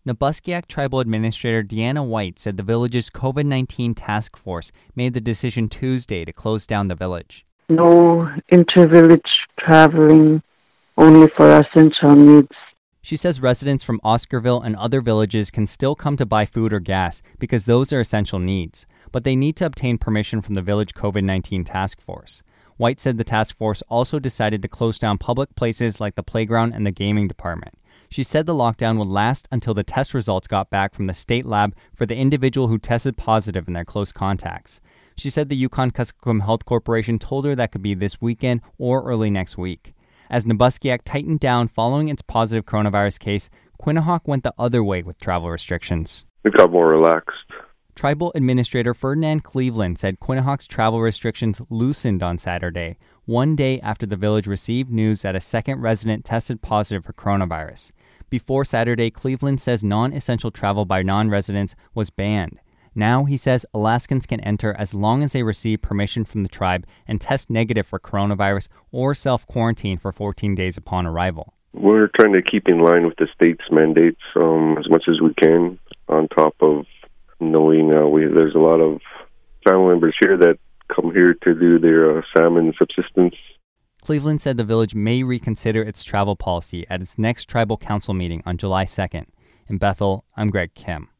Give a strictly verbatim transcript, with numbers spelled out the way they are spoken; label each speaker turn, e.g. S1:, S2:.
S1: Nabusciak Tribal Administrator Deanna White said the village's covid nineteen task force made the decision Tuesday to close down the village.
S2: No inter-village traveling, only for essential needs.
S1: She says residents from Oscarville and other villages can still come to buy food or gas because those are essential needs, but they need to obtain permission from the village covid nineteen task force. White said the task force also decided to close down public places like the playground and the gaming department. She said the lockdown would last until the test results got back from the state lab for the individual who tested positive in their close contacts. She said the Yukon-Kuskokwim Health Corporation told her that could be this weekend or early next week. As Nabusciak tightened down following its positive coronavirus case, Quinhagak went the other way with travel restrictions.
S3: We got more relaxed.
S1: Tribal Administrator Ferdinand Cleveland said Quinhagak's travel restrictions loosened on Saturday, one day after the village received news that a second resident tested positive for coronavirus. Before Saturday, Cleveland says non-essential travel by non-residents was banned. Now, he says Alaskans can enter as long as they receive permission from the tribe and test negative for coronavirus or self-quarantine for fourteen days upon arrival.
S3: We're trying to keep in line with the state's mandates um, as much as we can, on top of knowing uh, we, there's a lot of family members here that come here to do their uh, salmon subsistence.
S1: Cleveland said the village may reconsider its travel policy at its next tribal council meeting on July second. In Bethel, I'm Greg Kim.